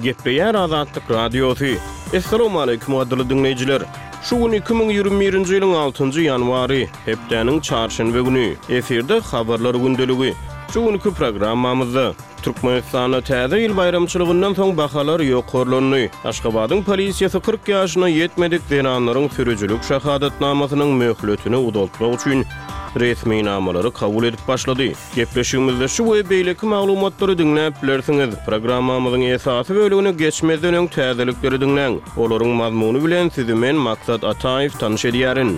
Gepleýär Azatlyk Radiosu. Assalamu alaykum adly dinleýijiler. Şu gün 2021-nji ýylyň 6-njy ýanwary, hepdeniň çarşembe güni. Eferde habarlar gündeligi. Şu günkü programmamyzda Türkmenistanda täze ýyl bayramçylygyndan soň bahalar ýokurlandy. Aşgabatyň polisiýasy 40 ýaşyna ýetmedik denanlaryň sürüjülük şahadatnamasynyň möhletini uzaltmak üçin resmi namalary kabul edip başlady. Gepleşigimizde şu we beýleki maglumatlary dinläp bilersiňiz. Programmamyzyň esasy bölügini geçmezden öň täzelikleri dinläň. Olaryň mazmuny bilen sizi men Maksat Ataýew tanyş edýärin.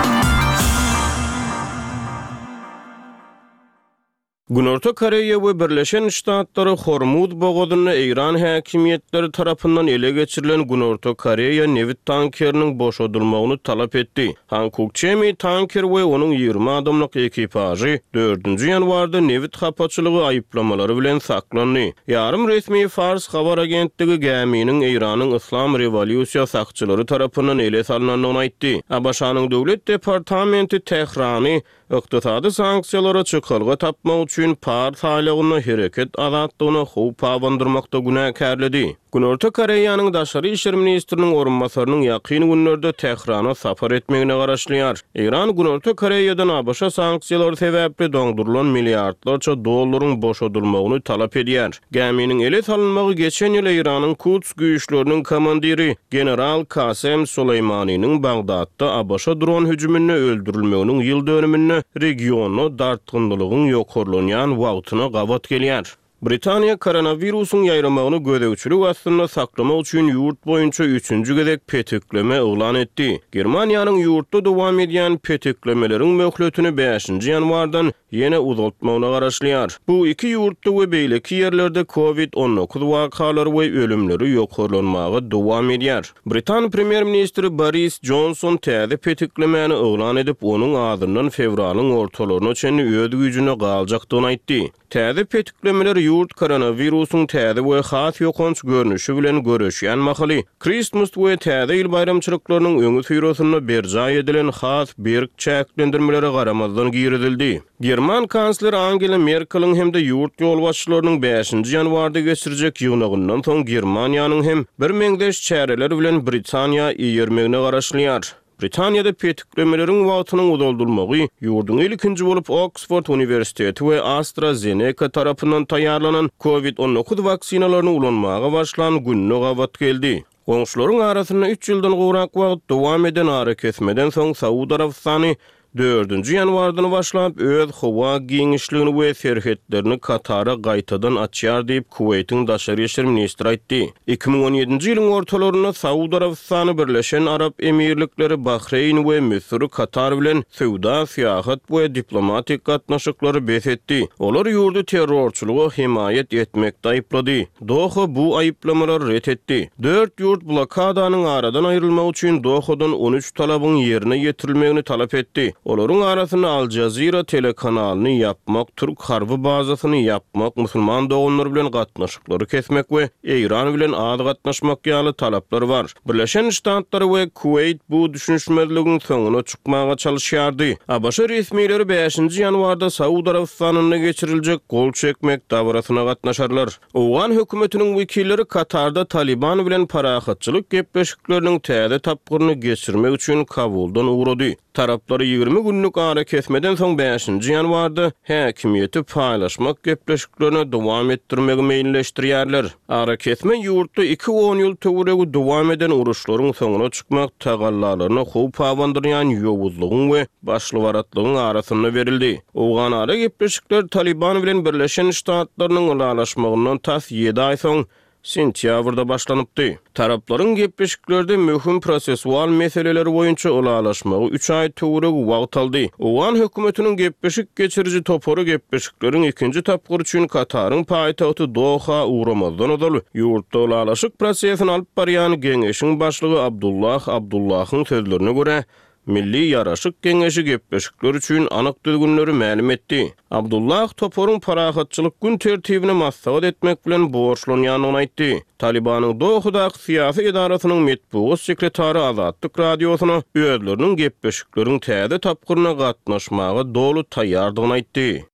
Günorta Koreýa we Birleşen Ştatlary Hormuz bogazyny Iran häkimetleri tarapyndan ele geçirilen Günorta Koreýa newit tankeriniň boşadylmagyny talap etdi. Hankuk Chemi tanker we onuň 20 adamlyk ekipajy 4-nji ýanwarda newit hapaçylygy aýyplamalary bilen saklandy. Ýarym resmi Fars habar agentligi geminiň Iranyň Islam Rewolýusiýa sakçylary tarapyndan ele salynanyny aýtdy. Abaşanyň döwlet departamenti Tehrany ykdysady sanksiýalara çykylgy tapmak üçin par saýlagyny hereket azatlygyny howp awandyrmakda günäkärledi. Günorta Koreýanyň daşary işler ministriniň orunbasarynyň ýakyn günlerde Tehrana safar etmegine garaşlýar. Iran Günorta Koreýadan Abaşa sanksiýalary sebäpli doňdurulan milliardlarça dollaryň boşadylmagyny talap edýär. Geminiň ele salynmagy geçen ýyl Iranyň Quds güýçleriniň komandiri general Kasem Suleymanynyň Bagdatda Abaşa dron hüjümine öldürilmeginiň ýyl dönümini regiony dartgyndylygyň ýokurlanýan wagtyna gawat gelýär. Britaniya koronavirusun ýaýramagyny gödäwçilik astyna saklamak üçin ýurt boýunça 3-nji gezek petikleme oglan etdi. Germaniýanyň ýurtda dowam edýän petiklemeleriň möhletini 5-nji ýanwardan ýene uzaltmagyna garaşlýar. Bu iki ýurtda we beýleki ýerlerde COVID-19 wakalary we ölümleri ýokurlanmagy dowam edýär. Britan premier ministri Boris Johnson täze petiklemeni oglan edip onuň adyndan fevralyň ortalaryna çenli öz güýjüne galjakdygyny aýtdy. Täze petiklemeler ýurt koronavirusyň täze we has ýokanç görnüşi bilen göreşýän mahaly. Christmas we täze ýyl bayramçylyklarynyň öňü süýresinde berjay edilen has berk çäklendirmeleri garamazdan giridildi. German kansler Angela Merkel'iň hemde ýurt ýolbaşçylarynyň 5-nji ýanwarda geçirijek ýygnagyndan soň Germaniýanyň hem bir meňdeş çäreler bilen Britaniýa ýermegine garaşlýar. Britaniýada petiklemelerin wagtynyň uzaldylmagy ýurdun ilkinji bolup Oxford Universiteti we AstraZeneca tarapyndan taýýarlanan COVID-19 vaksinalaryny ulanmaga başlan günne gawat geldi. Goňşularyň arasynda 3 ýyldan gowrak wagt dowam eden ara kesmeden soň Saudi Arabistany 4-nji ýanwardan başlap öz howa giňişligini we serhetlerini Katara gaýtadan açýar diýip Kuweytiň daşary işler ministri aýtdy. 2017-nji ýylyň ortalaryna Saudi Arabistany Birleşen Arab Emirlikleri, Bahreyn we Misr Katar bilen sowda, syýahat we diplomatik gatnaşyklary besetdi. Olar ýurdu terrorçylygy himayet etmekde aýyplady. Doha bu aýyplamalar ret etdi. 4 ýurt blokadanyň aradan aýrylmak üçin Dohadan 13 talabyň ýerine ýetirilmegini talap etdi. Olaryň arasynda Al Jazeera telekanalyny yapmak, Türk harby bazasyny yapmak, musulman doganlar bilen gatnaşyklary kesmek we Iran bilen az gatnaşmak ýaly talaplar bar. Birleşen Ştatlary we Kuweyt bu düşünşmezligiň soňuna çykmaga çalyşýardy. Abaşa resmileri 5-nji ýanwarda Saudi Arabistanyna geçiriljek gol çekmek dawrasyna gatnaşarlar. Owgan hökümetiniň wekilleri Katarda Taliban bilen parahatçylyk gepleşikleriniň täze tapgyryny geçirmek üçin Kabuldan ugrady. Tarapları 20 günlük ara kesmeden soň 5-nji ýanwarda häkimiýeti paýlaşmak gepleşiklerini dowam etdirmegi meýilleşdirýärler. Ara kesme ýurtda 2-10 ýyl töweregi dowam eden uruşlaryň soňuna çykmak tagallalaryna howp awandyrýan ýowuzlygyň we başlywaratlygyň arasynda berildi. Owgan ara gepleşikler Taliban bilen Birleşen Ştatlarynyň ulalaşmagyndan tas 7 aý soň sentýabrda başlanypdy. Taraplaryň gepleşiklerde möhüm prosesual meseleleri boýunça ulalaşmagy 3 aý töwereg wagt aldy. Owgan hökümetiniň gepleşik geçiriji toporu gepleşikleriň ikinji tapgyr üçin Kataryň paýtagty Doha uğramazdan odaly. Ýurtda ulalaşyk prosesini alyp barýan geňeşiň başlygy Abdullahyň sözlerine görä, Milli Ýaraşyk Geňeşi gepleşikler üçin anyk düzgünleri ma'lum etdi. Abdullah toporun parahatçylyk gün tertibine maslahat etmek bilen borçlanýanyny aýtdy. Talibanyň Dohadaky syýasy idarasynyň metbuat sekretary Azatlyk radiosyna özleriniň gepleşikleriniň täze tapgyryna gatnaşmagy dolu taýýardygyny aýtdy.